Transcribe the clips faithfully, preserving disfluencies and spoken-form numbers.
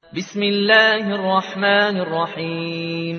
بسم الله الرحمن الرحيم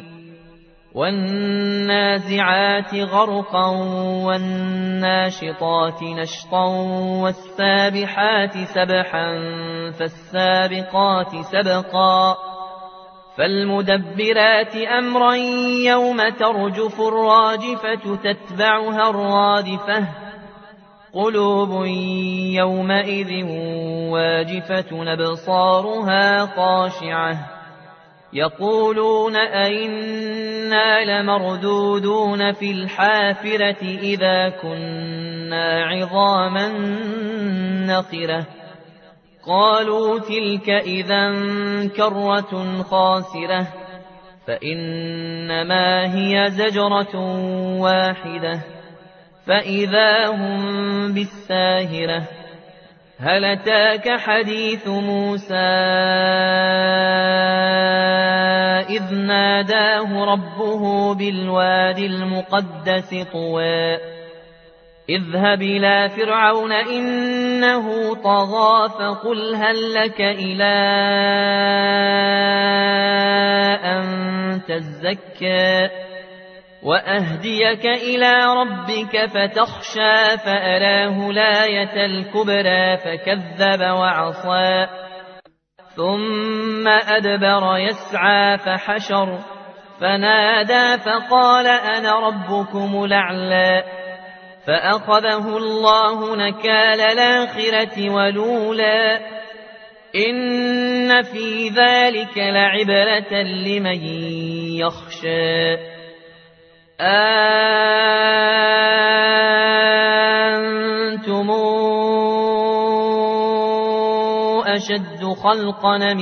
والنازعات غرقا والناشطات نشطا والسابحات سبحا فالسابقات سبقا فالمدبرات أمرا يوم ترجف الراجفة تتبعها الرادفة قلوب يومئذ واجفة أبصارها خاشعة يقولون أئنا لمردودون في الحافرة إذا كنا عظاما نخرة قالوا تلك إذا كرة خاسرة فإنما هي زجرة واحدة فإذا هم بالساهرة هل أتاك حديث موسى إذ ناداه ربه بالوادي المقدس طوى اذهب إلى فرعون إنه طغى فقل هل لك إلى أن تزكى وأهديك إلى ربك فتخشى فأراه الآية الكبرى فكذب وعصى ثم أدبر يسعى فحشر فنادى فقال أنا ربكم الأعلى فأخذه الله نكال الآخرة والأولى إن في ذلك لعبرة لمن يخشى أنتم أشد خلقا أم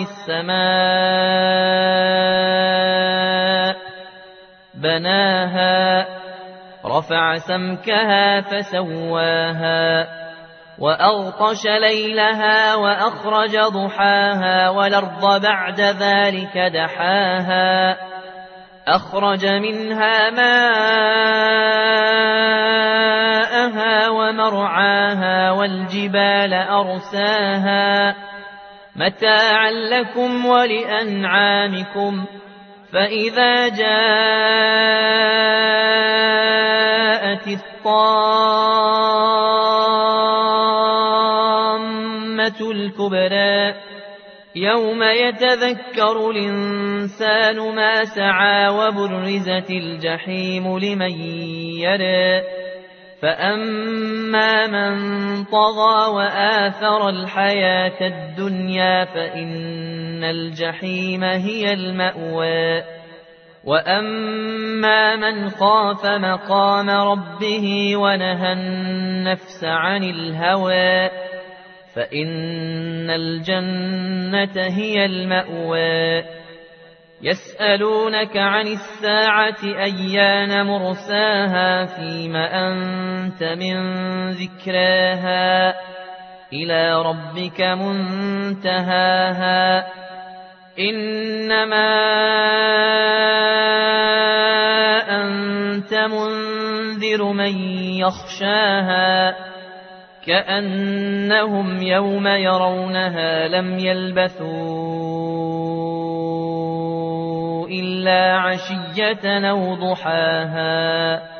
السماء بناها رفع سمكها فسواها وأغطش ليلها وأخرج ضحاها والأرض بعد ذلك دحاها أخرج منها ماءها ومرعاها والجبال أرساها متاعا لكم ولأنعامكم فإذا جاءت الطامة الكبرى يوم يتذكر الإنسان ما سعى وبرزت الجحيم لمن يرى فأما من طغى وآثر الحياة الدنيا فإن الجحيم هي المأوى وأما من خاف مقام ربه ونهى النفس عن الهوى فإن الجنة هي المأوى يسألونك عن الساعة أيان مرساها فيم أنت من ذكراها إلى ربك منتهاها إنما أنت منذر من يخشاها كأنهم يوم يرونها لم يلبثوا إلا عشية أو ضحاها